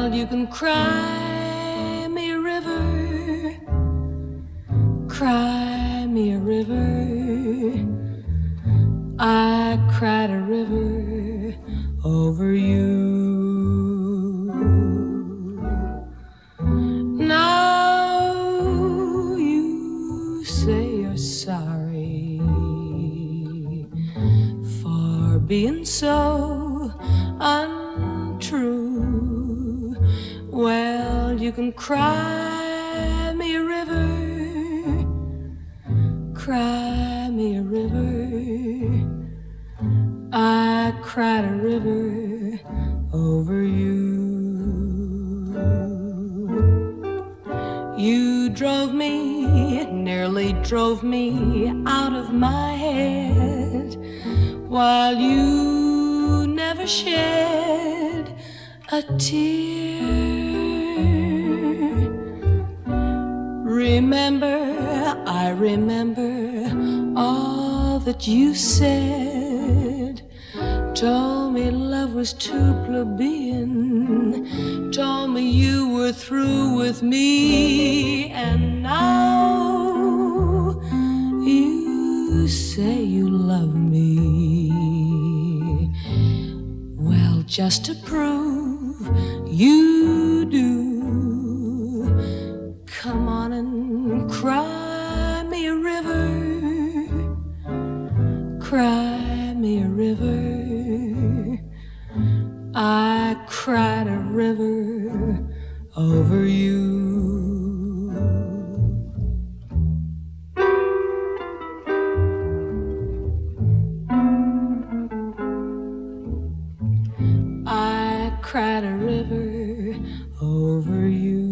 Well, you can cry me a river, cry me a river. I cried a river over you. Now you say you're sorry for being so untrue. Well, you can cry me a river, cry me a river. I cried a river over you. You drove me, nearly drove me out of my head, while you never shed a tear. Remember, I remember all that you said. Told me love was too plebeian, told me you were through with me, and now you say you love me. Well, just to prove you do, come on and cry me a river, cry me a river. I cried a river over you. I cried a river over you.